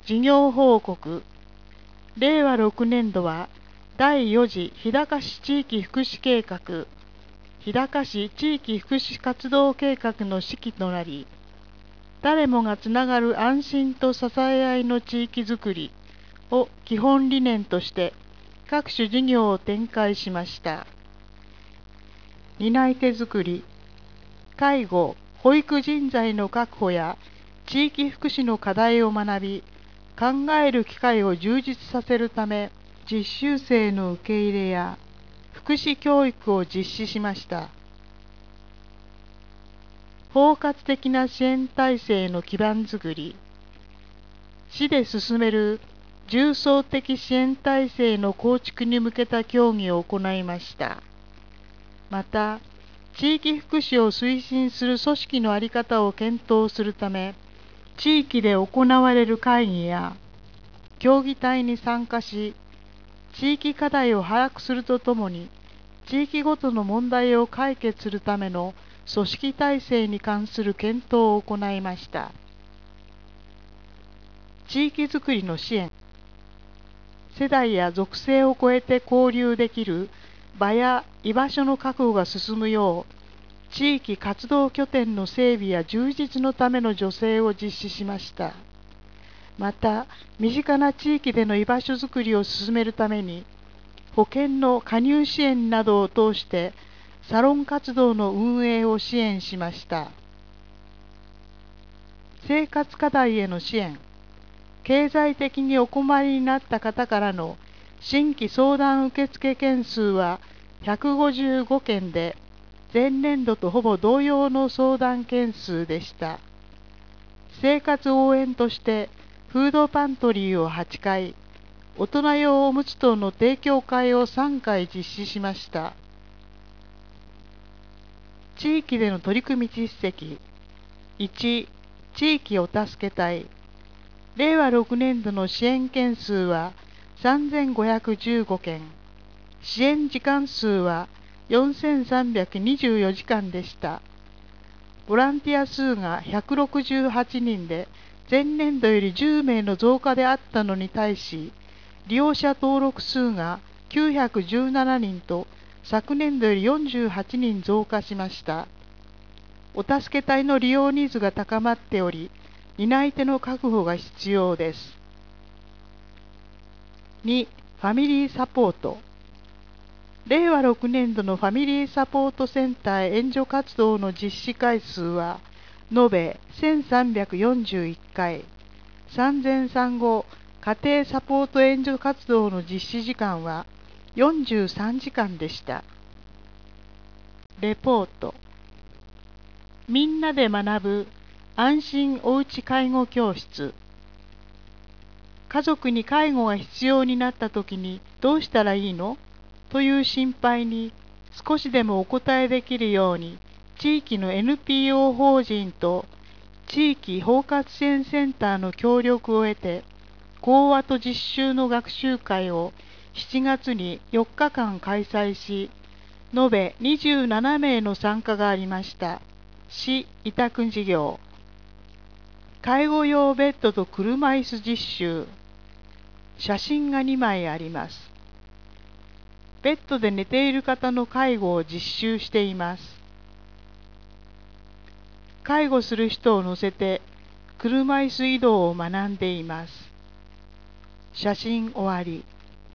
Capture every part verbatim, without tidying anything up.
事業報告。れいわろくねんどはだいよ次日高市地域福祉計画、日高市地域福祉活動計画の指揮となり、誰もがつながる安心と支え合いの地域づくりを基本理念として各種事業を展開しました。担い手づくり、介護・保育人材の確保や地域福祉の課題を学び、考える機会を充実させるため、実習生の受け入れや福祉教育を実施しました。包括的な支援体制の基盤づくり、市で進める重層的支援体制の構築に向けた協議を行いました。また、地域福祉を推進する組織の在り方を検討するため、地域で行われる会議や協議体に参加し、地域課題を把握するとともに、地域ごとの問題を解決するための組織体制に関する検討を行いました。地域づくりの支援。世代や属性を超えて交流できる場や居場所の確保が進むよう、地域活動拠点の整備や充実のための助成を実施しました。また、身近な地域での居場所づくりを進めるために、保険の加入支援などを通して、サロン活動の運営を支援しました。生活課題への支援。経済的にお困りになった方からの新規相談受付件数はひゃくごじゅうごけんで、前年度とほぼ同様の相談件数でした。生活応援としてフードパントリーをはちかい、大人用おむつ等の提供会をさんかい実施しました。地域での取り組み実績。いち、地域を助け隊。れいわろくねんどの支援件数はさんぜんごひゃくじゅうごけん、支援時間数はよんせんさんびゃくにじゅうよじかんでした。ボランティア数がひゃくろくじゅうはちにんで、前年度よりじゅうめいの増加であったのに対し、利用者登録数がきゅうひゃくじゅうななにんと、昨年度よりよんじゅうはちにん増加しました。お助け隊の利用ニーズが高まっており、担い手の確保が必要です。に、ファミリーサポート。れいわろくねんどのファミリーサポートセンター援助活動の実施回数は、延べせんさんびゃくよんじゅういっかい、産前産後家庭サポート援助活動の実施時間はよんじゅうさんじかんでした。レポート。みんなで学ぶ安心おうち介護教室。家族に介護が必要になったときにどうしたらいいのという心配に少しでもお答えできるように、地域の エヌピーオー 法人と地域包括支援センターの協力を得て、講話と実習の学習会をしちがつによっかかん開催し、延べにじゅうななめいの参加がありました。市委託事業。介護用ベッドと車椅子実習。写真がにまいあります。ベッドで寝ている方の介護を実習しています。介護する人を乗せて車椅子移動を学んでいます。写真終わり。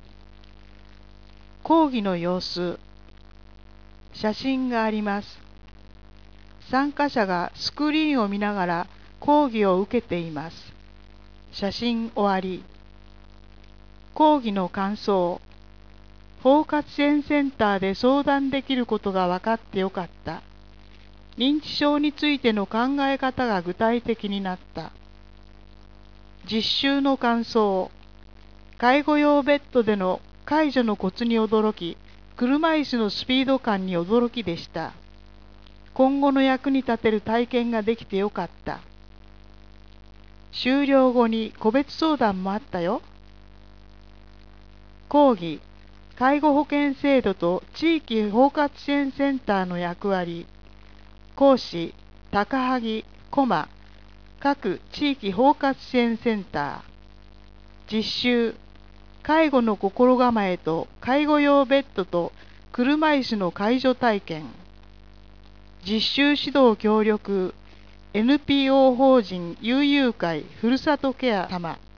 講義の様子。写真があります。参加者がスクリーンを見ながら講義を受けています。写真終わり。講義の感想。包括支援センターで相談できることが分かってよかった。認知症についての考え方が具体的になった。実習の感想。介護用ベッドでの介助のコツに驚き、車椅子のスピード感に驚きでした。今後の役に立てる体験ができてよかった。終了後に個別相談もあったよ。講義、介護保険制度と地域包括支援センターの役割。講師、高萩、駒、各地域包括支援センター。 実習、介護の心構えと介護用ベッドと車椅子の介助体験。実習指導協力 エヌピーオー 法人悠々会ふるさとケア様。